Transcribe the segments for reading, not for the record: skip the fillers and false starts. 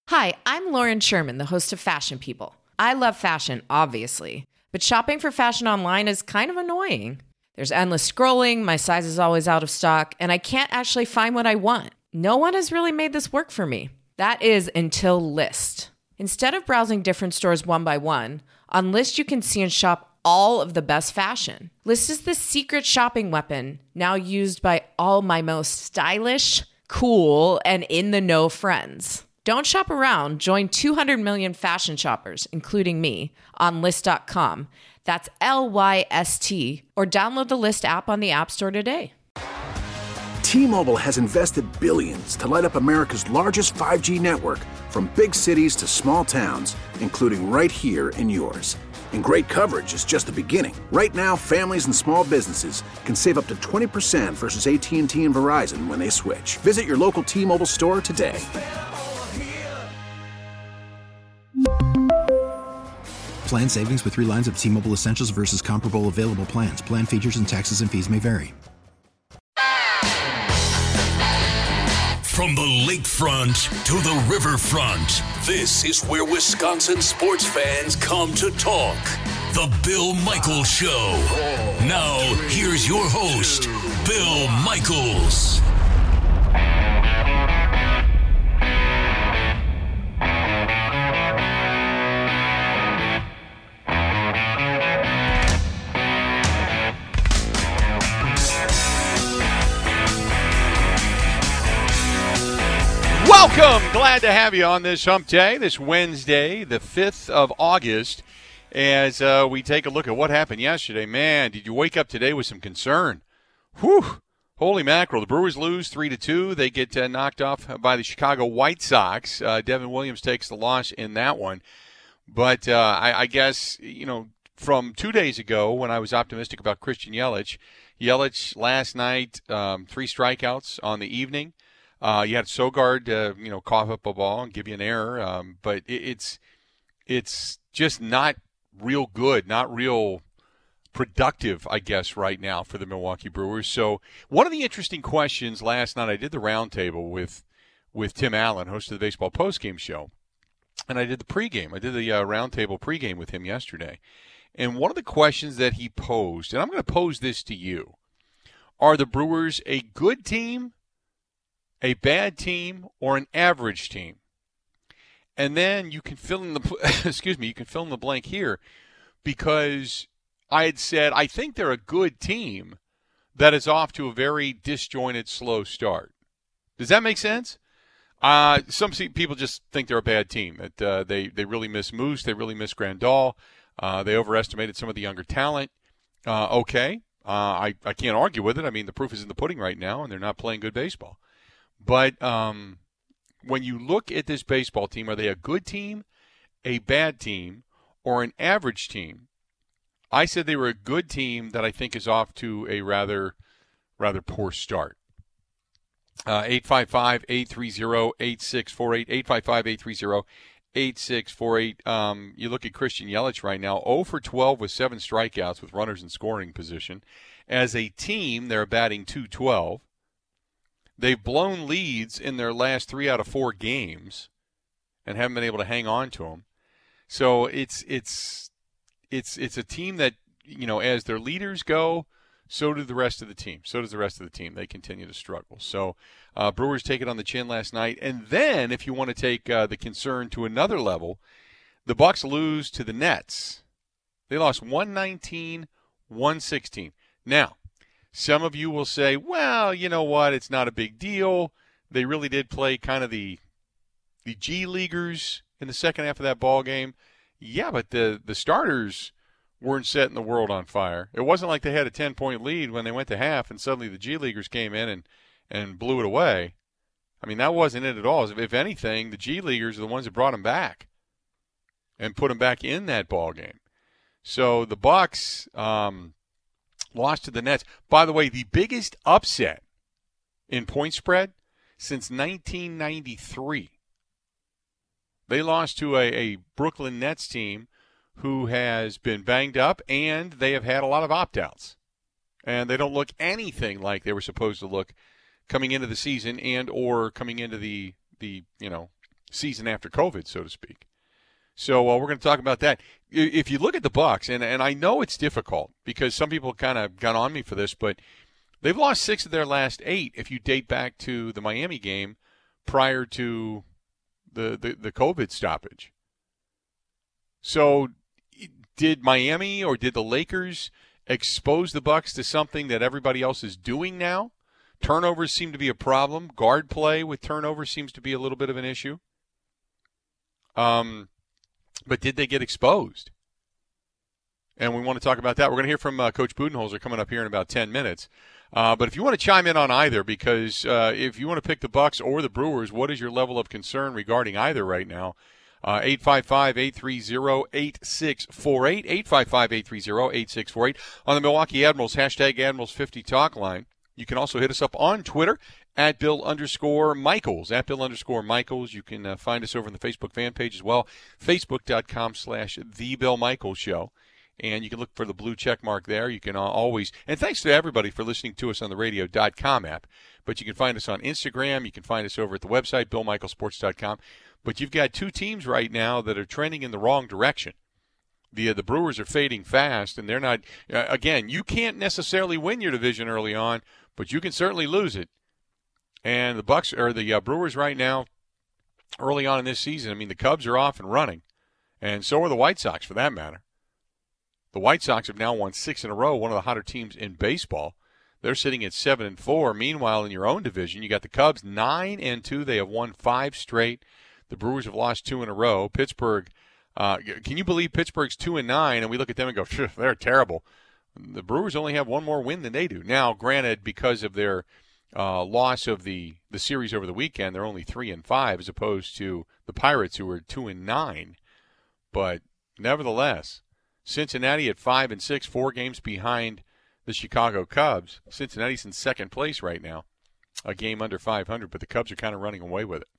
Hi, I'm Lauren Sherman, the host of Fashion People. I love fashion, obviously, but shopping for fashion online is kind of annoying. There's endless scrolling, my size is always out of stock, and I can't actually find what I want. No one has really made this work for me. That is until Lyst. Instead of browsing different stores one by one, on Lyst you can see and shop all of the best fashion. Lyst is the secret shopping weapon, now used by all my most stylish, cool, and in-the-know friends. Don't shop around. Join 200 million fashion shoppers, including me, on Lyst.com. That's Lyst, or download the Lyst app on the App Store today. T-Mobile has invested billions to light up America's largest 5G network, from big cities to small towns, including right here in yours. And great coverage is just the beginning. Right now, families and small businesses can save up to 20% versus AT&T and Verizon when they switch. Visit your local T-Mobile store today. Plan savings with 3 lines of T-Mobile Essentials versus comparable available plans. Plan features and taxes and fees may vary. From the lakefront to the riverfront, this is where Wisconsin sports fans come to talk. The Bill Michaels Show. Now, here's your host, Bill Michaels. Welcome. Glad to have you on this hump day, this Wednesday, the 5th of August, as we take a look at what happened yesterday. Man, did you wake up today with some concern? Whew. Holy mackerel. The Brewers lose 3-2. They get knocked off by the Chicago White Sox. Devin Williams takes the loss in that one. But I guess, from 2 days ago when I was optimistic about Christian Yelich last night, 3 strikeouts on the evening. You had Sogard, cough up a ball and give you an error, but it's just not real good, not real productive, I guess, right now for the Milwaukee Brewers. So one of the interesting questions last night, I did the roundtable with Tim Allen, host of the Baseball Postgame Show, and I did the pregame. I did the roundtable pregame with him yesterday, and one of the questions that he posed, and I'm going to pose this to you: are the Brewers a good team, a bad team, or an average team? And then you can fill in the you can fill in the blank here, because I had said I think they're a good team that is off to a very disjointed, slow start. Does that make sense? Some people just think they're a bad team, that they really miss Moose, they really miss Grandal, they overestimated some of the younger talent. Okay, I can't argue with it. I mean, the proof is in the pudding right now, and they're not playing good baseball. But when you look at this baseball team, are they a good team, a bad team, or an average team? I said they were a good team that I think is off to a rather poor start. 855-830-8648, 855-830-8648. You look at Christian Yelich right now, 0 for 12 with 7 strikeouts with runners in scoring position. As a team, they're batting .212. They've blown leads in their last 3 out of 4 games and haven't been able to hang on to them. So it's a team that, as their leaders go, so do the rest of the team. They continue to struggle. So Brewers take it on the chin last night. And then, if you want to take the concern to another level, the Bucks lose to the Nets. They lost 119-116. Now, some of you will say, well, you know what, it's not a big deal. They really did play kind of the G Leaguers in the second half of that ball game. Yeah, but the starters weren't setting the world on fire. It wasn't like they had a 10-point lead when they went to half and suddenly the G Leaguers came in and blew it away. I mean, that wasn't it at all. If anything, the G Leaguers are the ones that brought them back and put them back in that ball game. So the Bucks lost to the Nets. By the way, the biggest upset in point spread since 1993. They lost to a Brooklyn Nets team who has been banged up, and they have had a lot of opt-outs. And they don't look anything like they were supposed to look coming into the season and or coming into the season after COVID, so to speak. So we're going to talk about that. If you look at the Bucs, and I know it's difficult because some people kind of got on me for this, but they've lost 6 of their last 8 if you date back to the Miami game prior to the COVID stoppage. So did Miami or did the Lakers expose the Bucs to something that everybody else is doing now? Turnovers seem to be a problem. Guard play with turnovers seems to be a little bit of an issue. But did they get exposed? And we want to talk about that. We're going to hear from Coach Budenholzer coming up here in about 10 minutes. But if you want to chime in on either, because if you want to pick the Bucs or the Brewers, what is your level of concern regarding either right now? 855-830-8648, 855-830-8648 on the Milwaukee Admirals, hashtag Admirals50 talk line. You can also hit us up on Twitter at Bill_Michaels, at Bill_Michaels. You can find us over on the Facebook fan page as well, facebook.com/The Bill Michaels Show. And you can look for the blue check mark there. You can always, and thanks to everybody for listening to us on the radio.com app. But you can find us on Instagram. You can find us over at the website, BillMichaelSports.com. But you've got 2 teams right now that are trending in the wrong direction. The Brewers are fading fast, and they're not. Again, you can't necessarily win your division early on, but you can certainly lose it. And the Bucs or the Brewers right now, early on in this season, I mean, the Cubs are off and running, and so are the White Sox, for that matter. The White Sox have now won 6 in a row, one of the hotter teams in baseball. They're sitting at 7-4. Meanwhile, in your own division, you got the Cubs 9-2. They have won 5 straight. The Brewers have lost 2 in a row. Pittsburgh, can you believe Pittsburgh's 2-9? And we look at them and go, they're terrible. The Brewers only have 1 more win than they do. Now, granted, because of their loss of the series over the weekend, they're only 3-5 as opposed to the Pirates, who are 2-9. But nevertheless, Cincinnati at 5-6, 4 games behind the Chicago Cubs. Cincinnati's in second place right now, a game under 500, but the Cubs are kind of running away with it.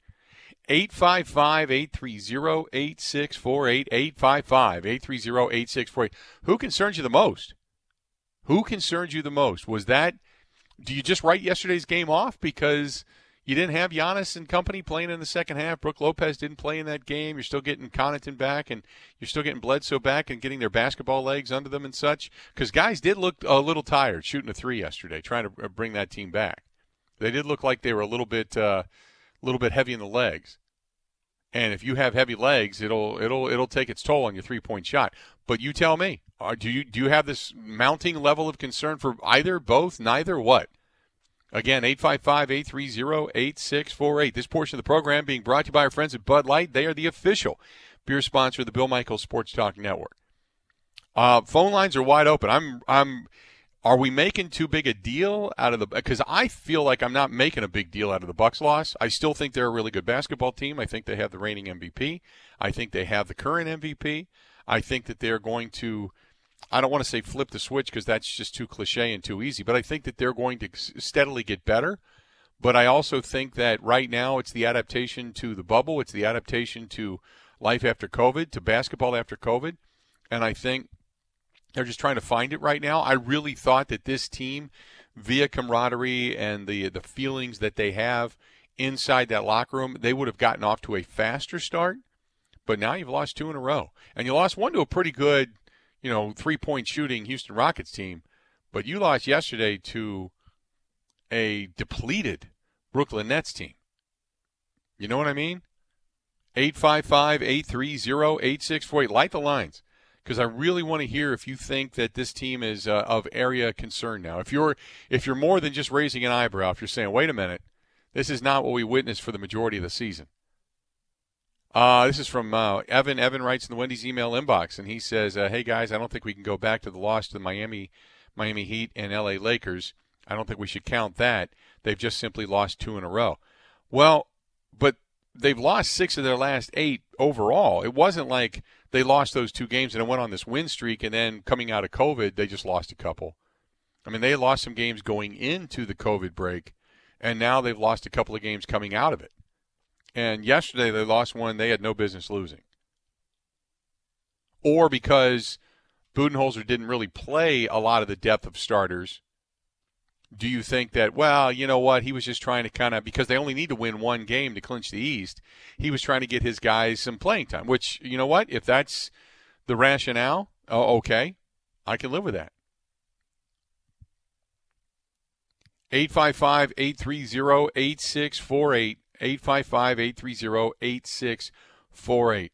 855-830-8648, 855-830-8648. Who concerns you the most? Who concerns you the most? Was that, do you just write yesterday's game off because you didn't have Giannis and company playing in the second half? Brooke Lopez didn't play in that game. You're still getting Connaughton back, and you're still getting Bledsoe back and getting their basketball legs under them and such. Because guys did look a little tired shooting a 3 yesterday, trying to bring that team back. They did look like they were a little bit heavy in the legs. And if you have heavy legs, it'll take its toll on your 3-point shot. But you tell me, do you have this mounting level of concern for either, both, neither, what? Again, 855-830-8648. This portion of the program being brought to you by our friends at Bud Light. They are the official beer sponsor of the Bill Michaels Sports Talk Network. Phone lines are wide open. Are we making too big a deal out of the – because I feel like I'm not making a big deal out of the Bucs loss. I still think they're a really good basketball team. I think they have the reigning MVP. I think they have the current MVP. I think that they're going to – I don't want to say flip the switch because that's just too cliche and too easy, but I think that they're going to steadily get better. But I also think that right now it's the adaptation to the bubble. It's the adaptation to life after COVID, to basketball after COVID. And I think they're just trying to find it right now. I really thought that this team, via camaraderie and the feelings that they have inside that locker room, they would have gotten off to a faster start. But now you've lost 2 in a row. And you lost one to a pretty good, 3-point shooting Houston Rockets team. But you lost yesterday to a depleted Brooklyn Nets team. You know what I mean? 855-830-8648. Light the lines, because I really want to hear if you think that this team is of area concern now. If you're more than just raising an eyebrow, if you're saying, wait a minute, this is not what we witnessed for the majority of the season. This is from Evan. Evan writes in the Wendy's email inbox, and he says, hey, guys, I don't think we can go back to the loss to the Miami Heat and L.A. Lakers. I don't think we should count that. They've just simply lost 2 in a row. Well, but they've lost 6 of their last 8 overall. It wasn't like they lost those 2 games and it went on this win streak, and then coming out of COVID, they just lost a couple. I mean, they lost some games going into the COVID break, and now they've lost a couple of games coming out of it. And yesterday they lost one they had no business losing. Or because Budenholzer didn't really play a lot of the depth of starters Do you think that, well, you know what, he was just trying to kind of, because they only need to win one game to clinch the East, he was trying to get his guys some playing time, which, you know what, if that's the rationale, okay, I can live with that. 855-830-8648, 855-830-8648.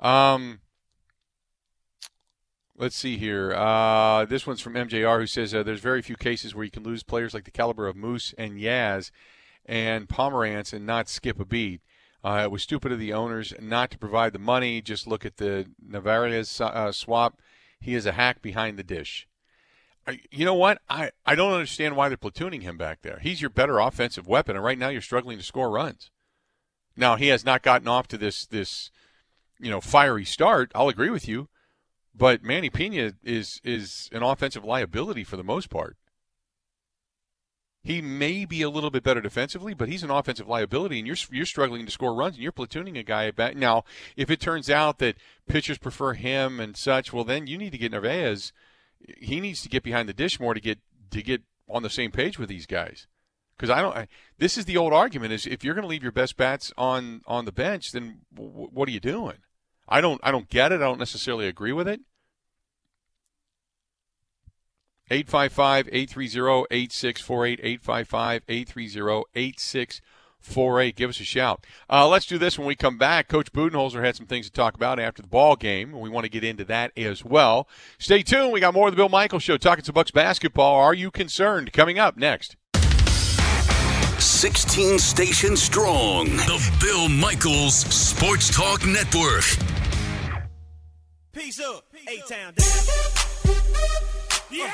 Let's see here. This one's from MJR, who says there's very few cases where you can lose players like the caliber of Moose and Yaz and Pomerantz and not skip a beat. It was stupid of the owners not to provide the money. Just look at the Navarrete swap. He is a hack behind the dish. You know what? I don't understand why they're platooning him back there. He's your better offensive weapon, and right now you're struggling to score runs. Now, he has not gotten off to this fiery start. I'll agree with you. But Manny Pena is an offensive liability for the most part. He may be a little bit better defensively, but he's an offensive liability, and you're struggling to score runs, and you're platooning a guy back. Now, if it turns out that pitchers prefer him and such, well, then you need to get Narvaez. He needs to get behind the dish more to get on the same page with these guys. Because this is the old argument: is if you're going to leave your best bats on the bench, then what are you doing? I don't get it. I don't necessarily agree with it. 855-830-8648, 855-830-8648. Give us a shout. Let's do this when we come back. Coach Budenholzer had some things to talk about after the ball game, and we want to get into that as well. Stay tuned. We got more of the Bill Michaels Show, talking some Bucks basketball. Are you concerned? Coming up next. 16 stations strong. The Bill Michaels Sports Talk Network. Peace up, A-Town down. Yeah.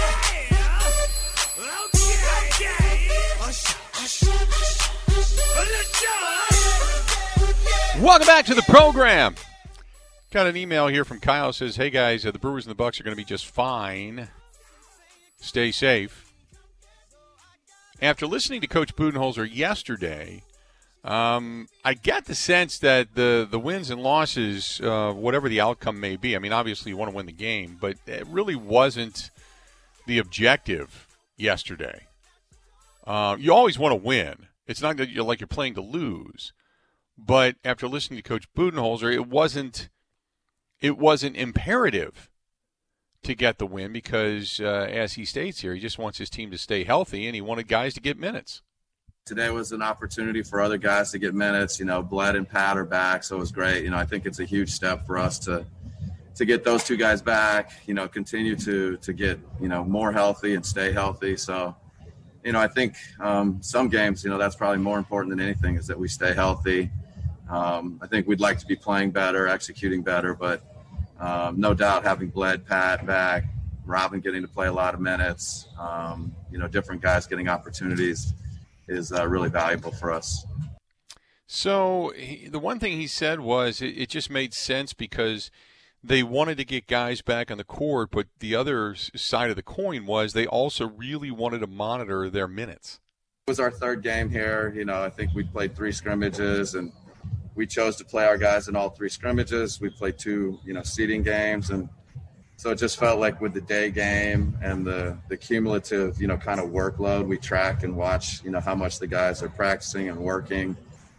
Okay. Welcome back to the program. Got an email here from Kyle. Says, hey guys, the Brewers and the Bucks are going to be just fine. Stay safe. After listening to Coach Budenholzer yesterday, I get the sense that the wins and losses, whatever the outcome may be, I mean, obviously you want to win the game, but it really wasn't the objective yesterday. You always want to win. It's not that you're playing to lose. But after listening to Coach Budenholzer, it wasn't imperative to get the win because, as he states here, he just wants his team to stay healthy, and he wanted guys to get minutes. Today was an opportunity for other guys to get minutes. Bled and Pat are back, so it was great. I think it's a huge step for us to get those two guys back, continue to get, more healthy and stay healthy. So, I think some games, that's probably more important than anything is that we stay healthy. I think we'd like to be playing better, executing better, but no doubt having Bled, Pat back, Robin getting to play a lot of minutes, different guys getting opportunities is really valuable for us. So the one thing he said was it just made sense because they wanted to get guys back on the court, but the other side of the coin was they also really wanted to monitor their minutes. It was our third game here. I think we played 3 scrimmages, and we chose to play our guys in all 3 scrimmages. We played 2, seeding games, and so it just felt like with the day game and the cumulative, kind of workload, we track and watch, how much the guys are practicing and working.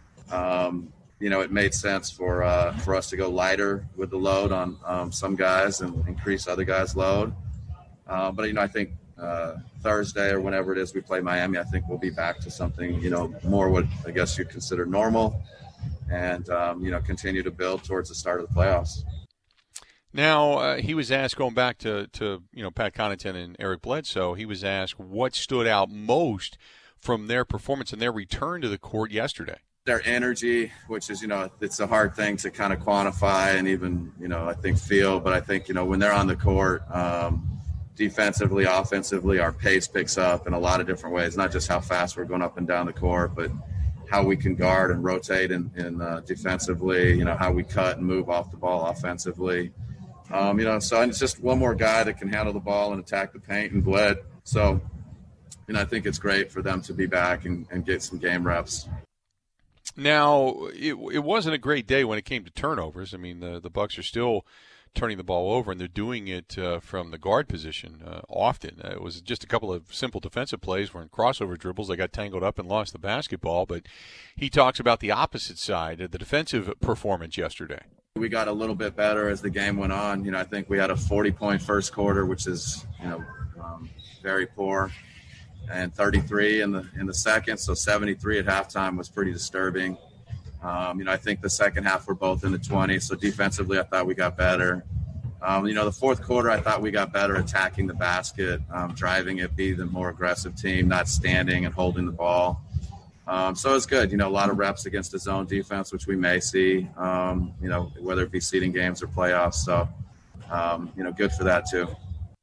It made sense for us to go lighter with the load on some guys and increase other guys' load. But I think Thursday or whenever it is we play Miami, I think we'll be back to something, more what I guess you'd consider normal and, continue to build towards the start of the playoffs. Now, he was asked, going back to Pat Connaughton and Eric Bledsoe, he was asked what stood out most from their performance and their return to the court yesterday. Their energy, which is, it's a hard thing to kind of quantify and even, I think feel. But I think, when they're on the court, defensively, offensively, our pace picks up in a lot of different ways, not just how fast we're going up and down the court, but how we can guard and rotate and defensively, how we cut and move off the ball offensively. So it's just one more guy that can handle the ball and attack the paint and Bled. So, I think it's great for them to be back and get some game reps. Now, it wasn't a great day when it came to turnovers. I mean, the Bucks are still turning the ball over, and they're doing it from the guard position often. It was just a couple of simple defensive plays where in crossover dribbles they got tangled up and lost the basketball. But he talks about the opposite side of the defensive performance yesterday. We got a little bit better as the game went on. I think we had a 40-point first quarter, which is, very poor, and 33 in the second. So 73 at halftime was pretty disturbing. I think the second half we're both in the 20s. So defensively, I thought we got better. The fourth quarter, I thought we got better attacking the basket, driving it, be the more aggressive team, not standing and holding the ball. So it's good. A lot of reps against the zone defense, which we may see, whether it be seeding games or playoffs. So, good for that too.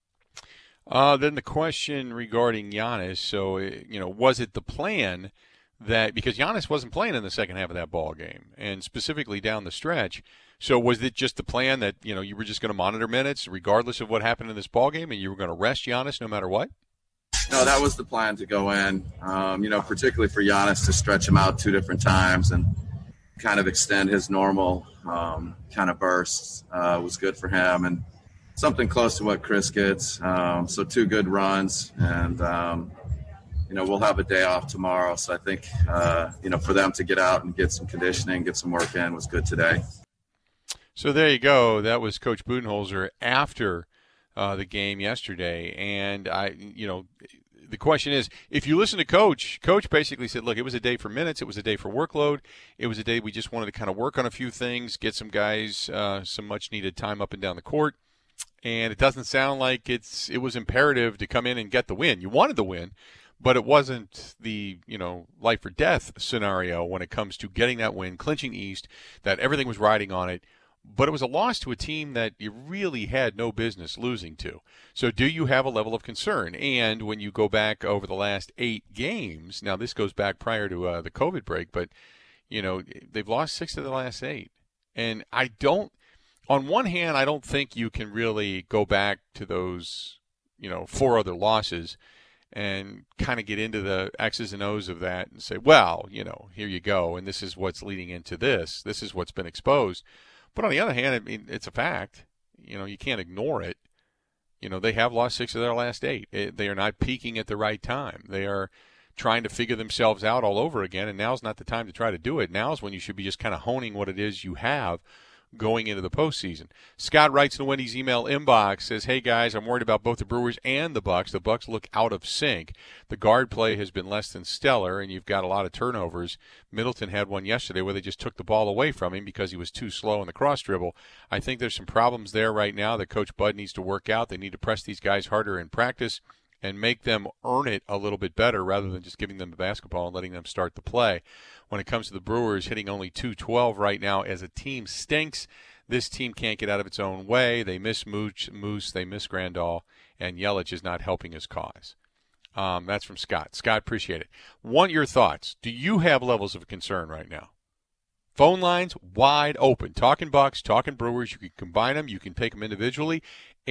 Then the question regarding Giannis. So, was it the plan that, because Giannis wasn't playing in the second half of that ball game, and specifically down the stretch, so was it just the plan that, you were just going to monitor minutes regardless of what happened in this ball game, and you were going to rest Giannis no matter what? No, that was the plan, to go in, particularly for Giannis, to stretch him out 2 different times and kind of extend his normal kind of bursts was good for him, and something close to what Chris gets. So 2 good runs, and, we'll have a day off tomorrow. So I think, for them to get out and get some conditioning, get some work in was good today. So there you go. That was Coach Budenholzer after the game yesterday. And the question is, if you listen to Coach basically said, look, it was a day for minutes. It was a day for workload. It was a day we just wanted to kind of work on a few things, get some guys some much needed time up and down the court. And it doesn't sound like it was imperative to come in and get the win. You wanted the win, but it wasn't the, life or death scenario when it comes to getting that win, clinching the East, that everything was riding on it. But it was a loss to a team that you really had no business losing to. So do you have a level of concern? And when you go back over the last 8 games, now this goes back prior to the COVID break, but, they've lost 6 of the last 8. And on one hand, I don't think you can really go back to those, 4 other losses and kind of get into the X's and O's of that and say, well, here you go, and this is what's leading into this. This is what's been exposed. But on the other hand, it's a fact. You can't ignore it. They have lost 6 of their last 8. They are not peaking at the right time. They are trying to figure themselves out all over again, and now's not the time to try to do it. Now's when you should be just kind of honing what it is you have going into the postseason. Scott writes in the Wendy's email inbox, says, hey guys, I'm worried about both the Brewers and the Bucks. The Bucks look out of sync. The guard play has been less than stellar, and you've got a lot of turnovers. Middleton had one yesterday where they just took the ball away from him because he was too slow in the cross dribble. I think there's some problems there right now that Coach Bud needs to work out. They need to press these guys harder in practice and make them earn it a little bit better rather than just giving them the basketball and letting them start the play. When it comes to the Brewers, hitting only .212 right now as a team stinks. This team can't get out of its own way. They miss Moose, they miss Grandal, and Yelich is not helping his cause. That's from Scott. Scott, appreciate it. Want your thoughts. Do you have levels of concern right now? Phone lines wide open. Talking Bucks, talking Brewers. You can combine them. You can take them individually.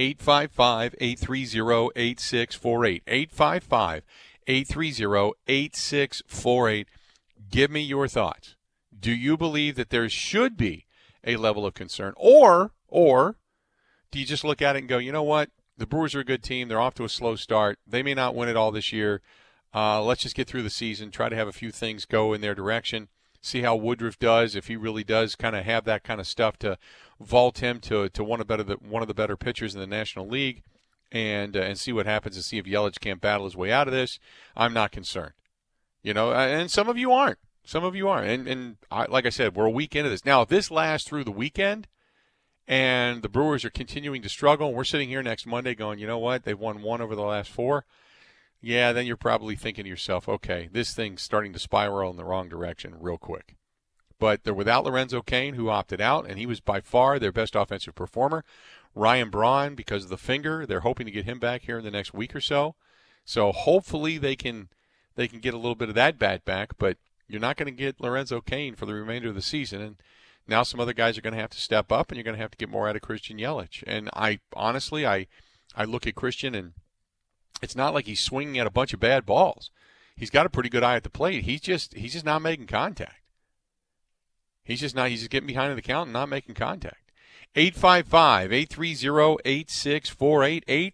855-830-8648. 855-830-8648. Give me your thoughts. Do you believe that there should be a level of concern? Or do you just look at it and go, you know what? The Brewers are a good team. They're off to a slow start. They may not win it all this year. Let's just get through the season, try to have a few things go in their direction, see how Woodruff does, if he really does kind of have that kind of stuff to vault him to one of the better pitchers in the National League, and see what happens and see if Yelich can't battle his way out of this. I'm not concerned. And some of you aren't. And like I said, we're a week into this. Now, if this lasts through the weekend and the Brewers are continuing to struggle, and we're sitting here next Monday going, you know what, they've won 1 over the last 4, yeah, then you're probably thinking to yourself, okay, this thing's starting to spiral in the wrong direction real quick. But they're without Lorenzo Cain, who opted out, and he was by far their best offensive performer. Ryan Braun, because of the finger, they're hoping to get him back here in the next week or so. So hopefully they can get a little bit of that bat back, but you're not going to get Lorenzo Cain for the remainder of the season. And now some other guys are going to have to step up, and you're going to have to get more out of Christian Yelich. And I look at Christian, and it's not like he's swinging at a bunch of bad balls. He's got a pretty good eye at the plate. He's just not making contact. He's just getting behind the count and not making contact. 855-830-8648,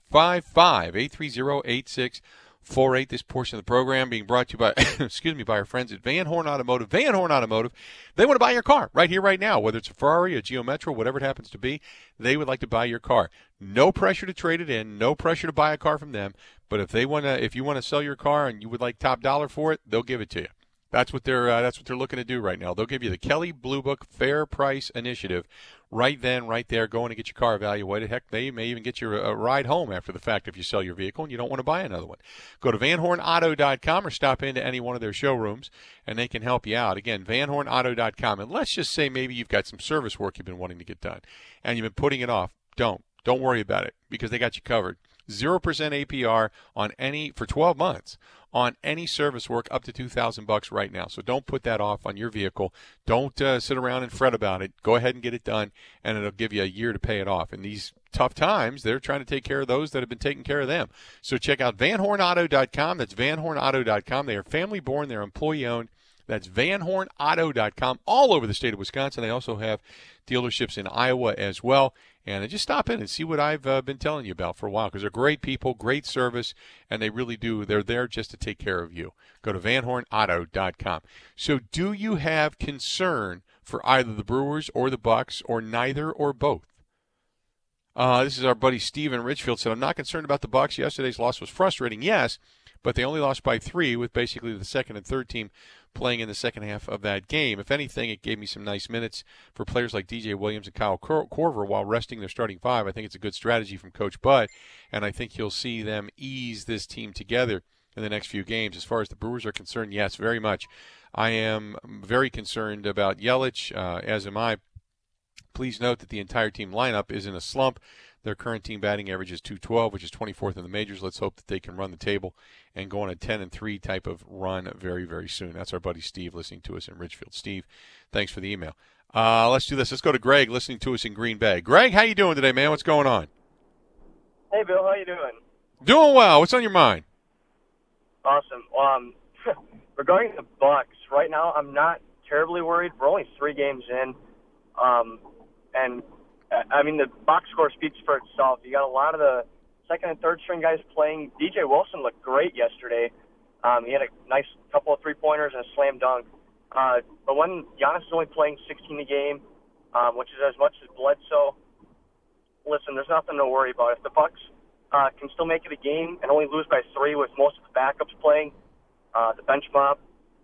855-830-8648. This portion of the program being brought to you by, by our friends at Van Horn Automotive. Van Horn Automotive, they want to buy your car right here, right now, whether it's a Ferrari, a Geo Metro, whatever it happens to be. They would like to buy your car. No pressure to trade it in, no pressure to buy a car from them. But if you want to sell your car and you would like top dollar for it, they'll give it to you. That's what they're looking to do right now. They'll give you the Kelley Blue Book Fair Price Initiative right then, right there, going to get your car evaluated. Heck, they may even get you a ride home after the fact if you sell your vehicle and you don't want to buy another one. Go to VanHornAuto.com or stop into any one of their showrooms, and they can help you out. Again, VanHornAuto.com. And let's just say maybe you've got some service work you've been wanting to get done, and you've been putting it off. Don't worry about it, because they got you covered. 0% APR on any for 12 months on any service work up to $2,000 right now. So don't put that off on your vehicle. Don't sit around and fret about it. Go ahead and get it done, and it'll give you a year to pay it off. In these tough times, they're trying to take care of those that have been taking care of them. So check out VanHornAuto.com. That's VanHornAuto.com. They are family-born. They're employee-owned. That's VanHornAuto.com all over the state of Wisconsin. They also have dealerships in Iowa as well. And just stop in and see what I've been telling you about for a while, because they're great people, great service, and they really do. They're there just to take care of you. Go to VanHornAuto.com. So do you have concern for either the Brewers or the Bucks, or neither or both? This is our buddy Steve in Richfield said, I'm not concerned about the Bucks. Yesterday's loss was frustrating, yes, but they only lost by 3 with basically the second and third team playing in the second half of that game. If anything, it gave me some nice minutes for players like DJ Williams and Kyle Korver while resting their starting 5. I think it's a good strategy from Coach Bud, and I think you'll see them ease this team together in the next few games. As far as the Brewers are concerned, yes, very much. I am very concerned about Yelich, as am I. Please note that the entire team lineup is in a slump. Their current team batting average is .212, which is 24th in the majors. Let's hope that they can run the table and go on a 10-3 type of run very, very soon. That's our buddy Steve listening to us in Richfield. Steve, thanks for the email. Let's do this. Let's go to Greg listening to us in Green Bay. Greg, how you doing today, man? What's going on? Hey, Bill. How you doing? Doing well. What's on your mind? Awesome. Regarding the Bucks, right now I'm not terribly worried. We're only 3 games in, and I mean, the box score speaks for itself. You got a lot of the second and third string guys playing. DJ Wilson looked great yesterday. He had a nice couple of three-pointers and a slam dunk. But when Giannis is only playing 16 a game, which is as much as Bledsoe, listen, there's nothing to worry about. If the Bucks can still make it a game and only lose by 3 with most of the backups playing, the bench mob,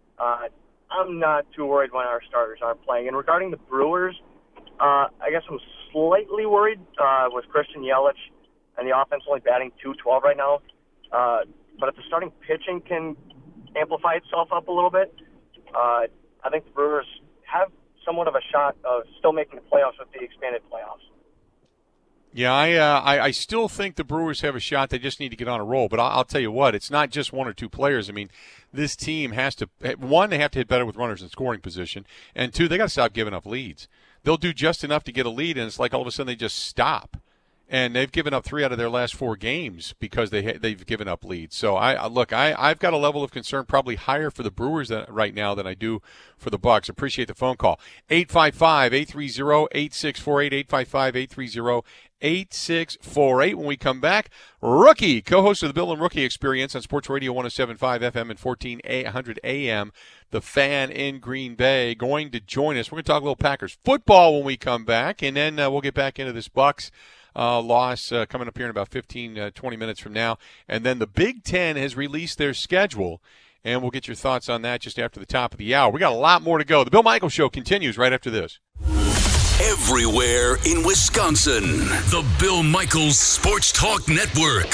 I'm not too worried when our starters aren't playing. And regarding the Brewers, I guess I'm slightly worried with Christian Yelich and the offense only batting .212 right now. But if the starting pitching can amplify itself up a little bit, I think the Brewers have somewhat of a shot of still making the playoffs with the expanded playoffs. Yeah, I still think the Brewers have a shot. They just need to get on a roll. But I'll tell you what, it's not just 1 or 2 players. I mean, this team has to, 1, they have to hit better with runners in scoring position, and 2, they got to stop giving up leads. They'll do just enough to get a lead, and it's like all of a sudden they just stop. And they've given up 3 out of their last 4 games because they've given up leads. So I've got a level of concern probably higher for the Brewers right now than I do for the Bucks. Appreciate the phone call. 855-830-8648, 855-830-8648. When we come back, Rookie, co-host of the Bill and Rookie Experience on Sports Radio 107.5 FM and 1400 AM, the Fan in Green Bay, going to join us. We're going to talk a little Packers football when we come back, and then we'll get back into this Bucks loss coming up here in about 15, 20 minutes from now. And then the Big Ten has released their schedule, and we'll get your thoughts on that just after the top of the hour. We got a lot more to go. The Bill Michaels Show continues right after this. Everywhere in Wisconsin, the Bill Michaels Sports Talk Network.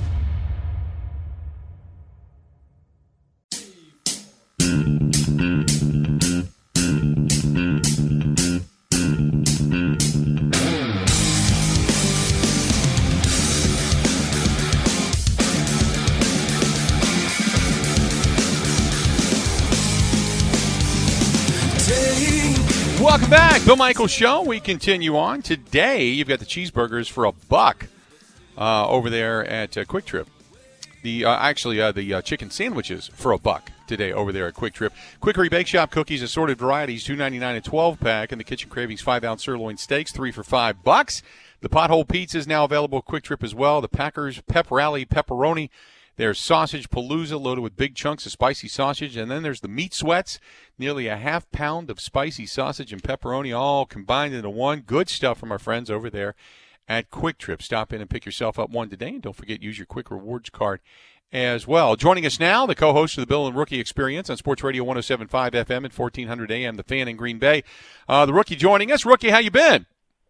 Welcome back. Bill Michaels Show. We continue on. Today, you've got the cheeseburgers for $1 over there at Quick Trip. The chicken sandwiches for $1 today over there at Quick Trip. Quickery Bake Shop cookies, assorted varieties, $2.99 a 12-pack, and the Kitchen Cravings 5-ounce sirloin steaks, 3 for $5. The Pothole Pizza is now available at Quick Trip as well. The Packers Pep Rally Pepperoni. There's Sausage Palooza loaded with big chunks of spicy sausage. And then there's the Meat Sweats, nearly a half pound of spicy sausage and pepperoni all combined into one. Good stuff from our friends over there at Quick Trip. Stop in and pick yourself up one today. And don't forget, use your Quick Rewards card as well. Joining us now, the co-host of the Bill and Rookie Experience on Sports Radio 107.5 FM at 1400 AM, The Fan in Green Bay. The Rookie joining us. Rookie, how you been?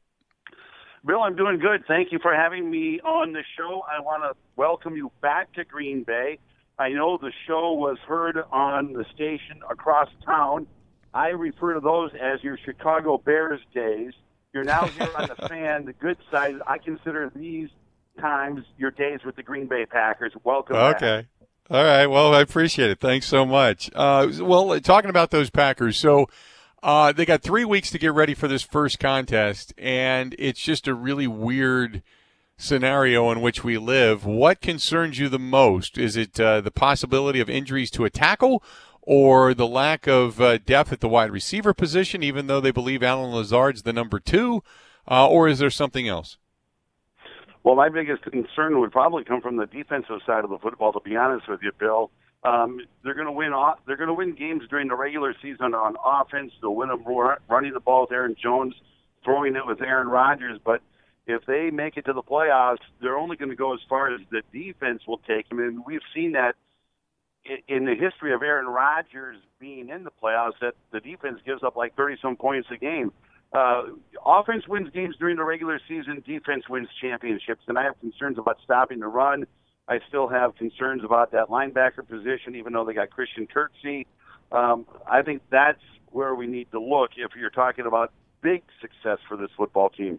Bill, I'm doing good. Thank you for having me on the show. I want to welcome you back to Green Bay. I know the show was heard on the station across town. I refer to those as your Chicago Bears days. You're now here on the Fan, the good side. I consider these times your days with the Green Bay Packers. Welcome back. Okay. All right. Well, I appreciate it. Thanks so much. Well, talking about those Packers, so they got 3 weeks to get ready for this first contest, and it's just a really weird scenario in which we live. What concerns you the most? Is it the possibility of injuries to a tackle or the lack of depth at the wide receiver position, even though they believe Allen Lazard's the number 2, or is there something else? Well, my biggest concern would probably come from the defensive side of the football, to be honest with you, Bill. They're going to win. They're going to win games during the regular season on offense. They'll win them running the ball with Aaron Jones, throwing it with Aaron Rodgers. But if they make it to the playoffs, they're only going to go as far as the defense will take them. And we've seen that in the history of Aaron Rodgers being in the playoffs, that the defense gives up like 30-some points a game. Offense wins games during the regular season. Defense wins championships. And I have concerns about stopping the run. I still have concerns about that linebacker position, even though they got Christian Kirksey. I think that's where we need to look if you're talking about big success for this football team.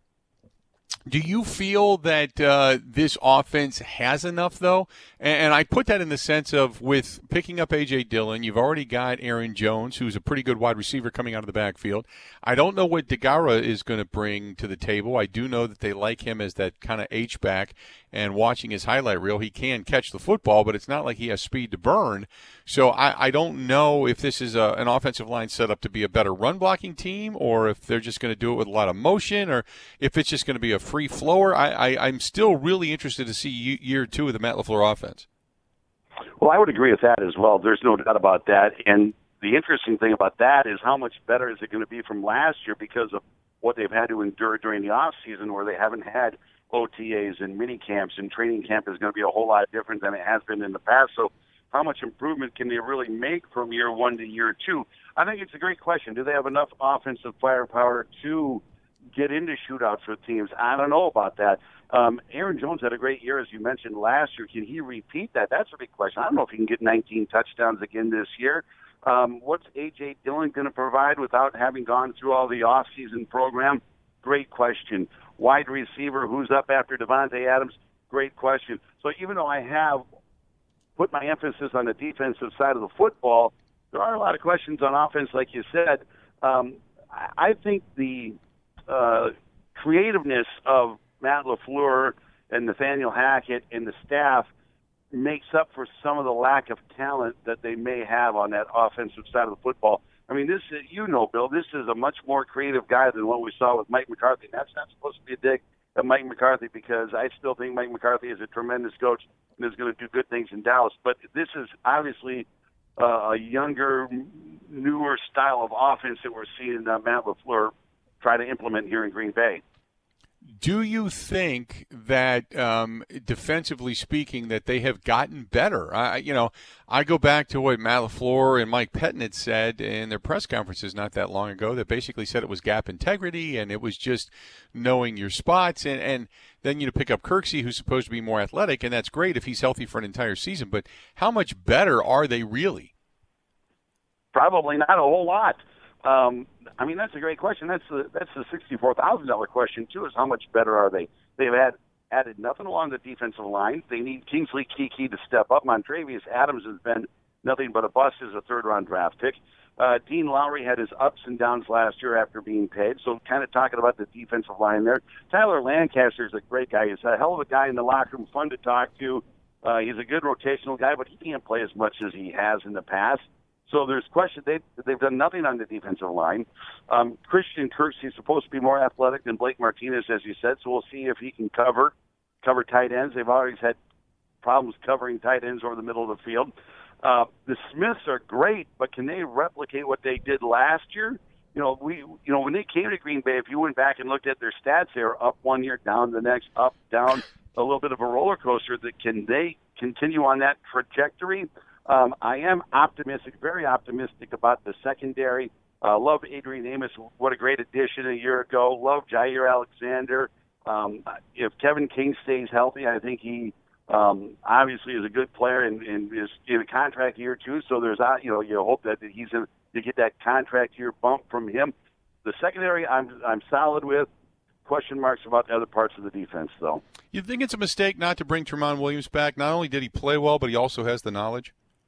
Do you feel that this offense has enough, though? And I put that in the sense of with picking up A.J. Dillon, you've already got Aaron Jones, who's a pretty good wide receiver coming out of the backfield. I don't know what DeGara is going to bring to the table. I do know that they like him as that kind of H-back, and watching his highlight reel, he can catch the football, but it's not like he has speed to burn. So I don't know if this is an offensive line set up to be a better run-blocking team, or if they're just going to do it with a lot of motion, or if it's just going to be a free flower. I'm still really interested to see year 2 of the Matt LaFleur offense. Well, I would agree with that as well. There's no doubt about that. And the interesting thing about that is how much better is it going to be from last year because of what they've had to endure during the offseason, where they haven't had OTAs and mini camps, and training camp is going to be a whole lot different than it has been in the past. So how much improvement can they really make from year 1 to year 2? I think it's a great question. Do they have enough offensive firepower to get into shootouts for teams? I don't know about that. Aaron Jones had a great year, as you mentioned, last year. Can he repeat that? That's a big question. I don't know if he can get 19 touchdowns again this year. What's A.J. Dillon going to provide without having gone through all the offseason program? Great question. Wide receiver, who's up after Devontae Adams? Great question. So even though I have put my emphasis on the defensive side of the football, there are a lot of questions on offense, like you said. I think the creativeness of Matt LaFleur and Nathaniel Hackett and the staff makes up for some of the lack of talent that they may have on that offensive side of the football. I mean, this is, Bill, this is a much more creative guy than what we saw with Mike McCarthy. And that's not supposed to be a dig at Mike McCarthy, because I still think Mike McCarthy is a tremendous coach and is going to do good things in Dallas. But this is obviously a younger, newer style of offense that we're seeing Matt LaFleur try to implement here in Green Bay. Do you think that, defensively speaking, that they have gotten better? I go back to what Matt LaFleur and Mike Pettine had said in their press conferences not that long ago, that basically said it was gap integrity and it was just knowing your spots. And then you pick up Kirksey, who's supposed to be more athletic, and that's great if he's healthy for an entire season. But how much better are they really? Probably not a whole lot. I mean, that's a great question. That's the $64,000 question too. Is how much better are they? They've added nothing along the defensive line. They need Kingsley Keke to step up. Montravius Adams has been nothing but a bust as a third-round draft pick. Dean Lowry had his ups and downs last year after being paid. So kind of talking about the defensive line there. Tyler Lancaster is a great guy. He's a hell of a guy in the locker room, fun to talk to. He's a good rotational guy, but he can't play as much as he has in the past. So there's question. They've done nothing on the defensive line. Christian Kirksey's supposed to be more athletic than Blake Martinez, as you said. So we'll see if he can cover tight ends. They've always had problems covering tight ends over the middle of the field. The Smiths are great, but can they replicate what they did last year? When they came to Green Bay, if you went back and looked at their stats, they were up 1 year, down the next, up, down, a little bit of a roller coaster. Can they continue on that trajectory? I am optimistic, very optimistic about the secondary. Love Adrian Amos. What a great addition a year ago. Love Jair Alexander. If Kevin King stays healthy, I think he obviously is a good player and is in a contract year too. So there's you hope that he's in to get that contract year bump from him. The secondary, I'm solid with. Question marks about the other parts of the defense, though. You think it's a mistake not to bring Tramon Williams back? Not only did he play well, but he also has the knowledge.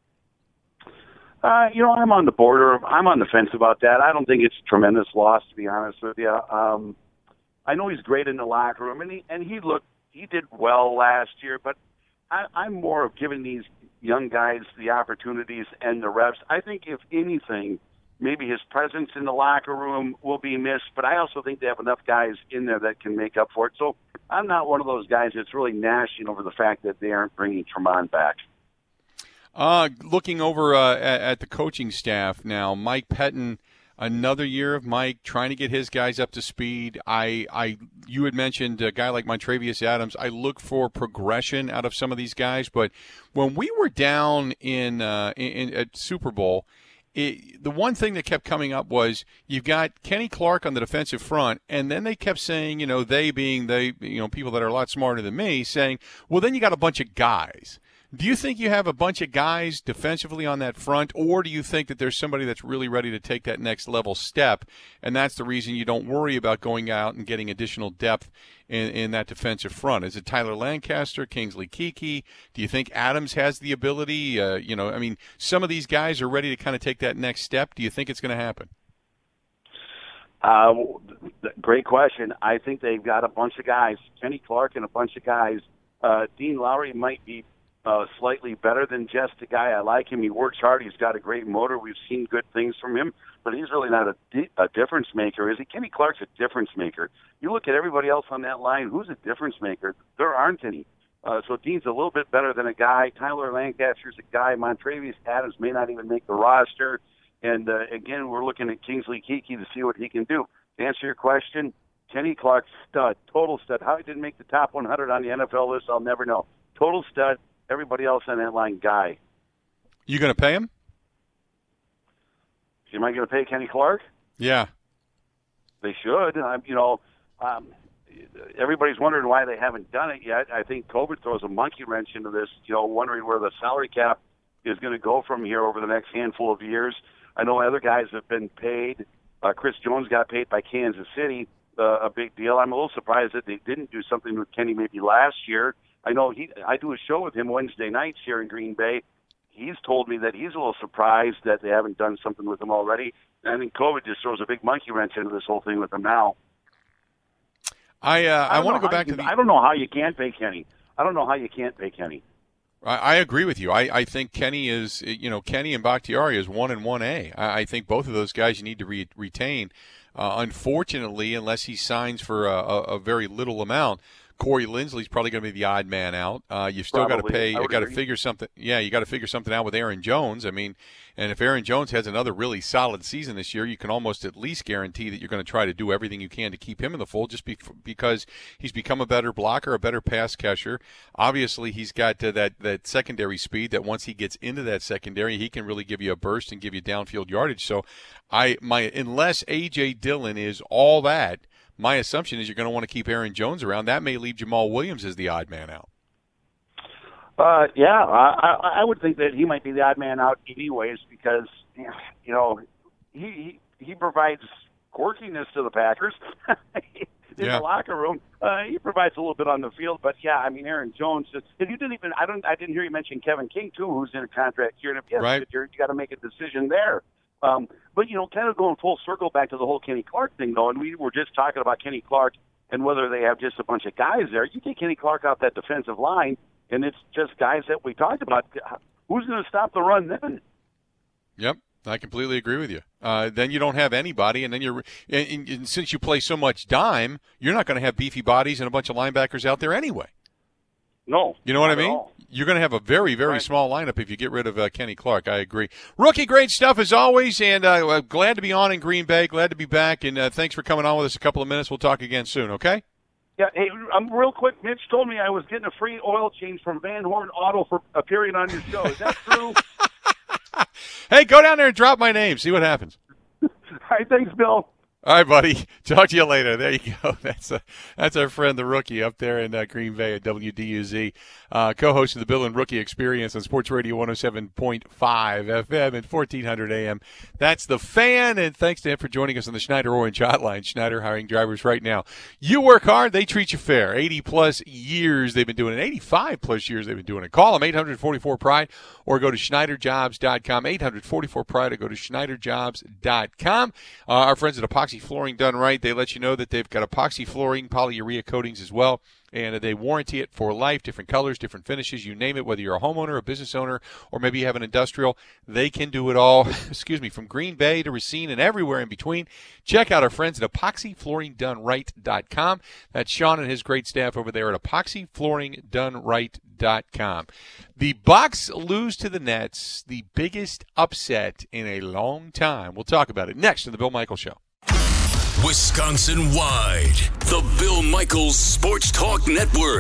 I'm on the border. I'm on the fence about that. I don't think it's a tremendous loss, to be honest with you. I know he's great in the locker room, and he did well last year. But I'm more of giving these young guys the opportunities and the reps. I think if anything, maybe his presence in the locker room will be missed. But I also think they have enough guys in there that can make up for it. So I'm not one of those guys that's really gnashing over the fact that they aren't bringing Tramon back. Looking over at the coaching staff now, Mike Pettin, another year of Mike trying to get his guys up to speed. You had mentioned a guy like Montravius Adams. I look for progression out of some of these guys, but when we were down in at Super Bowl, the one thing that kept coming up was you've got Kenny Clark on the defensive front, and then they kept saying, they being people that are a lot smarter than me, saying, well, then you got a bunch of guys. Do you think you have a bunch of guys defensively on that front, or do you think that there's somebody that's really ready to take that next level step, and that's the reason you don't worry about going out and getting additional depth in that defensive front? Is it Tyler Lancaster, Kingsley Keke? Do you think Adams has the ability? Some of these guys are ready to kind of take that next step. Do you think it's going to happen? Great question. I think they've got a bunch of guys, Kenny Clark and a bunch of guys. Dean Lowry might be slightly better than just a guy. I like him. He works hard. He's got a great motor. We've seen good things from him, but he's really not a difference maker, is he? Kenny Clark's a difference maker. You look at everybody else on that line, who's a difference maker? There aren't any. So Dean's a little bit better than a guy. Tyler Lancaster's a guy. Montravius Adams may not even make the roster. And, again, we're looking at Kingsley Keke to see what he can do. To answer your question, Kenny Clark, stud, total stud. How he didn't make the top 100 on the NFL list, I'll never know. Total stud. Everybody else on that line, guy. You going to pay him? Am I going to pay Kenny Clark? Yeah. They should. Everybody's wondering why they haven't done it yet. I think COVID throws a monkey wrench into this, wondering where the salary cap is going to go from here over the next handful of years. I know other guys have been paid. Chris Jones got paid by Kansas City, a big deal. I'm a little surprised that they didn't do something with Kenny maybe last year. I know I do a show with him Wednesday nights here in Green Bay. He's told me that he's a little surprised that they haven't done something with him already. I think COVID just throws a big monkey wrench into this whole thing with him now. I want to go back to I don't know how you can't pay Kenny. I agree with you. I think Kenny is, Kenny and Bakhtiari is 1 and 1A. I think both of those guys you need to retain. Unfortunately, unless he signs for a very little amount, Corey Linsley's probably going to be the odd man out. You've still got to pay. You got to figure something. Yeah, you got to figure something out with Aaron Jones. And if Aaron Jones has another really solid season this year, you can almost at least guarantee that you're going to try to do everything you can to keep him in the fold, just because he's become a better blocker, a better pass catcher. Obviously, he's got that secondary speed that once he gets into that secondary, he can really give you a burst and give you downfield yardage. So, unless A.J. Dillon is all that, my assumption is you're going to want to keep Aaron Jones around. That may leave Jamal Williams as the odd man out. I would think that he might be the odd man out anyways because, he provides quirkiness to the Packers in the locker room. He provides a little bit on the field, but Aaron Jones. I didn't hear you mention Kevin King too, who's in a contract here. Right. You got to make a decision there. But, kind of going full circle back to the whole Kenny Clark thing, though, and we were just talking about Kenny Clark and whether they have just a bunch of guys there. You take Kenny Clark out that defensive line, and it's just guys that we talked about. Who's going to stop the run then? Yep, I completely agree with you. Then you don't have anybody, and then and since you play so much dime, you're not going to have beefy bodies and a bunch of linebackers out there anyway. No. You know what I mean? You're going to have a very, very small lineup if you get rid of Kenny Clark. I agree. Rookie, great stuff as always, and glad to be on in Green Bay. Glad to be back, and thanks for coming on with us a couple of minutes. We'll talk again soon, okay? Yeah, hey, real quick, Mitch told me I was getting a free oil change from Van Horn Auto for appearing on your show. Is that true? Hey, go down there and drop my name. See what happens. All right, thanks, Bill. All right, buddy. Talk to you later. There you go. That's our friend, the Rookie, up there in Green Bay at WDUZ, co-host of the Bill and Rookie Experience on Sports Radio 107.5 FM and 1400 AM. That's the Fan, and thanks to him for joining us on the Schneider Orange Hotline. Schneider hiring drivers right now. You work hard, they treat you fair. 80-plus years they've been doing it. 85-plus years they've been doing it. Call them, 844-PRIDE, or go to SchneiderJobs.com. 844-PRIDE, or go to SchneiderJobs.com. Our friends at Epoxy Flooring Done Right, they let you know that they've got epoxy flooring, polyurea coatings as well, and they warranty it for life, different colors, different finishes, you name it, whether you're a homeowner, a business owner, or maybe you have an industrial, they can do it all, from Green Bay to Racine and everywhere in between. Check out our friends at epoxyflooringdoneright.com. That's Sean and his great staff over there at epoxyflooringdoneright.com. The Bucs lose to the Nets, the biggest upset in a long time. We'll talk about it next on the Bill Michaels Show. Wisconsin-wide, the Bill Michaels Sports Talk Network.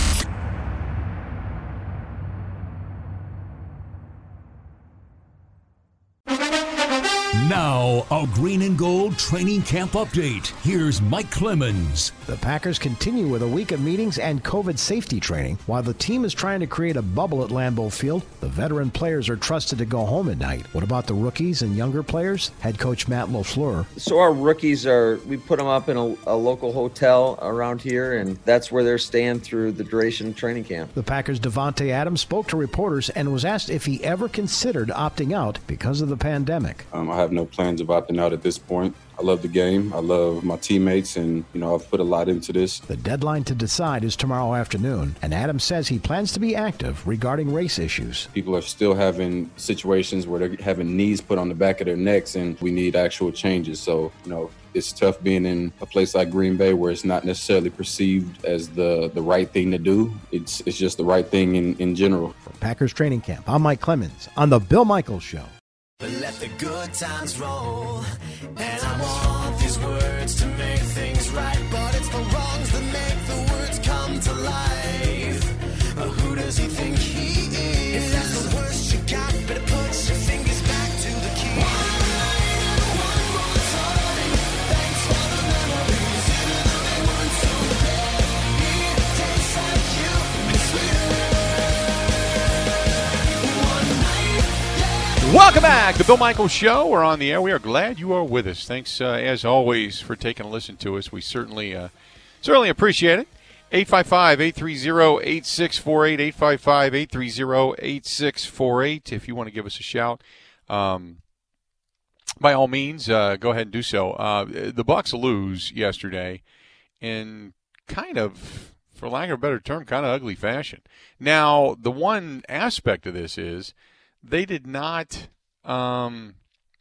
Now, a green and gold training camp update. Here's Mike Clemens. The Packers continue with a week of meetings and COVID safety training. While the team is trying to create a bubble at Lambeau Field, the veteran players are trusted to go home at night. What about the rookies and younger players? Head coach Matt LaFleur. So our rookies we put them up in a local hotel around here, and that's where they're staying through the duration of training camp. The Packers' Davante Adams spoke to reporters and was asked if he ever considered opting out because of the pandemic. I have no plans of opting out at this point. I love the game. I love my teammates, and, I've put a lot into this. The deadline to decide is tomorrow afternoon, and Adams says he plans to be active regarding race issues. People are still having situations where they're having knees put on the back of their necks, and we need actual changes. So, it's tough being in a place like Green Bay where it's not necessarily perceived as the right thing to do. It's just the right thing in general. For Packers Training Camp, I'm Mike Clemens on The Bill Michaels Show. Let the good times roll, and I want these words to make things right, but it's the wrongs that make the words come to life. Who does he think he is? If that's the worst you got, better put your fingers back to the key. One night and one more time. Thanks for the memories, even though they weren't so bad. It tastes like you, it's sweeter. Welcome back, the Bill Michaels Show. We're on the air. We are glad you are with us. Thanks, as always, for taking a listen to us. We certainly appreciate it. 855-830-8648, 855-830-8648. If you want to give us a shout, by all means, go ahead and do so. The Bucs lose yesterday in kind of, for lack of a better term, kind of ugly fashion. Now, the one aspect of this is they did not play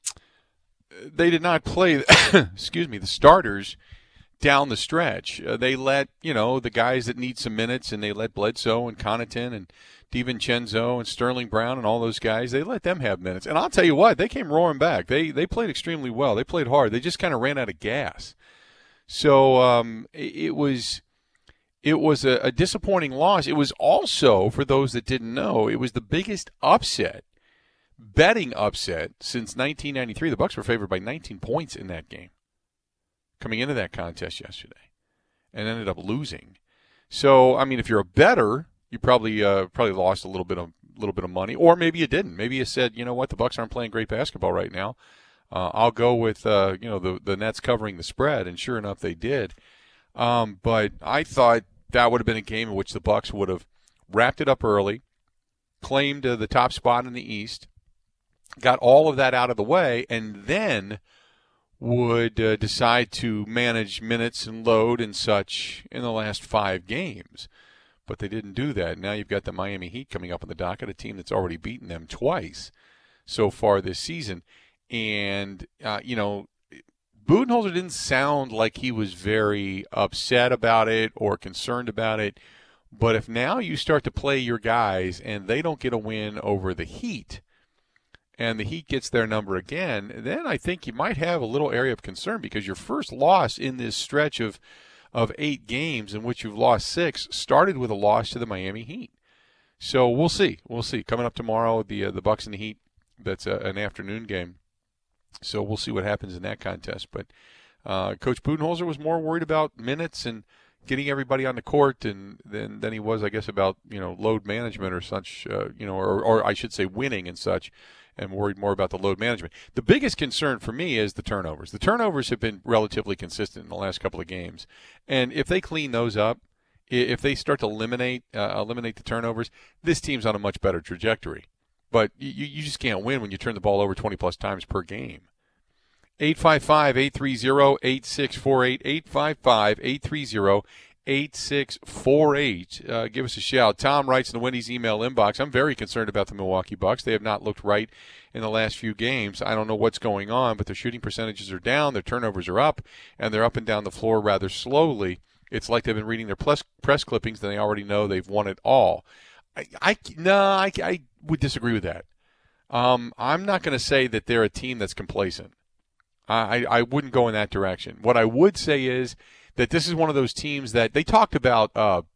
the starters down the stretch. They let, the guys that need some minutes, and they let Bledsoe and Connaughton and DiVincenzo and Sterling Brown and all those guys, they let them have minutes. And I'll tell you what, they came roaring back. They played extremely well. They played hard. They just kind of ran out of gas. So it was a disappointing loss. It was also, for those that didn't know, it was the biggest betting upset since 1993. The Bucs were favored by 19 points in that game coming into that contest yesterday, and ended up losing. So, I mean, if you're a bettor, you probably lost a little bit of money, or maybe you didn't. Maybe you said, you know what, the Bucs aren't playing great basketball right now. I'll go with the Nets covering the spread, and sure enough, they did. But I thought that would have been a game in which the Bucs would have wrapped it up early, claimed the top spot in the East, got all of that out of the way, and then would decide to manage minutes and load and such in the last 5 games. but they didn't do that. Now you've got the Miami Heat coming up on the docket, a team that's already beaten them twice so far this season. And, Budenholzer didn't sound like he was very upset about it or concerned about it. But if now you start to play your guys and they don't get a win over the Heat, and the Heat gets their number again, then I think you might have a little area of concern, because your first loss in this stretch of 8 games in which you've lost 6 started with a loss to the Miami Heat. So we'll see. We'll see. Coming up tomorrow, the Bucks and the Heat, that's an afternoon game. So we'll see what happens in that contest. But Coach Budenholzer was more worried about minutes and getting everybody on the court than he was, I guess, about load management or such, or I should say winning and such, and worried more about the load management. The biggest concern for me is the turnovers. The turnovers have been relatively consistent in the last couple of games, and if they clean those up, if they start to eliminate the turnovers, this team's on a much better trajectory. But you just can't win when you turn the ball over 20-plus times per game. 855-830-8648, 855-830-8648. Give us a shout. Tom writes in the Wendy's email inbox, I'm very concerned about the Milwaukee Bucks. They have not looked right in the last few games. I don't know what's going on, but their shooting percentages are down, their turnovers are up, and they're up and down the floor rather slowly. It's like they've been reading their press clippings and they already know they've won it all. I would disagree with that. I'm not going to say that they're a team that's complacent. I wouldn't go in that direction. What I would say is that this is one of those teams that they talked about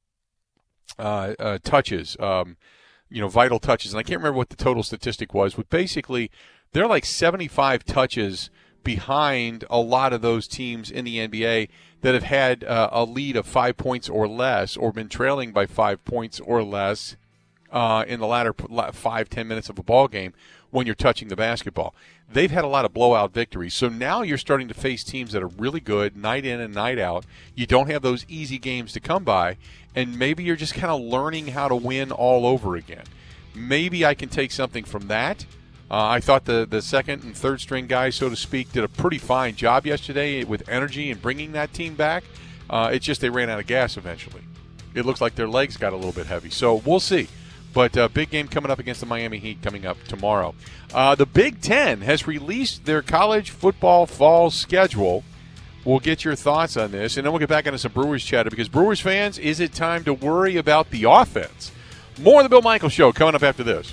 touches, vital touches, and I can't remember what the total statistic was, but basically they're like 75 touches behind a lot of those teams in the NBA that have had a lead of 5 points or less, or been trailing by 5 points or less in the latter 5-10 minutes of a ball game when you're touching the basketball. They've had a lot of blowout victories. So now you're starting to face teams that are really good night in and night out. You don't have those easy games to come by, and maybe you're just kind of learning how to win all over again. Maybe I can take something from that. I thought the second and third string guys, so to speak, did a pretty fine job yesterday with energy and bringing that team back. It's just they ran out of gas eventually. It looks like their legs got a little bit heavy. So we'll see. But big game coming up against the Miami Heat coming up tomorrow. The Big Ten has released their college football fall schedule. We'll get your thoughts on this, and then we'll get back into some Brewers chatter, because Brewers fans, is it time to worry about the offense? More of the Bill Michaels Show coming up after this.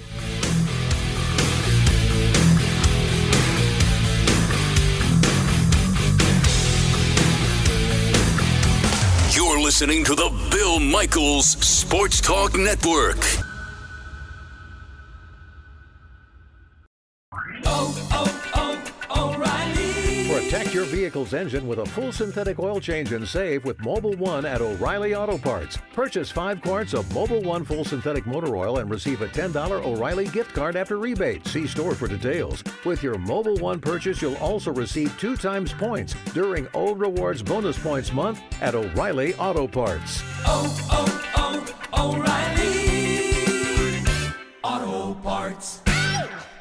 You're listening to the Bill Michaels Sports Talk Network. O'Reilly. Protect your vehicle's engine with a full synthetic oil change and save with Mobil 1 at O'Reilly Auto Parts. Purchase 5 quarts of Mobil 1 full synthetic motor oil and receive a $10 O'Reilly gift card after rebate. See store for details. With your Mobil 1 purchase, you'll also receive 2 times points during O Rewards Bonus Points Month at O'Reilly Auto Parts. O'Reilly Auto Parts.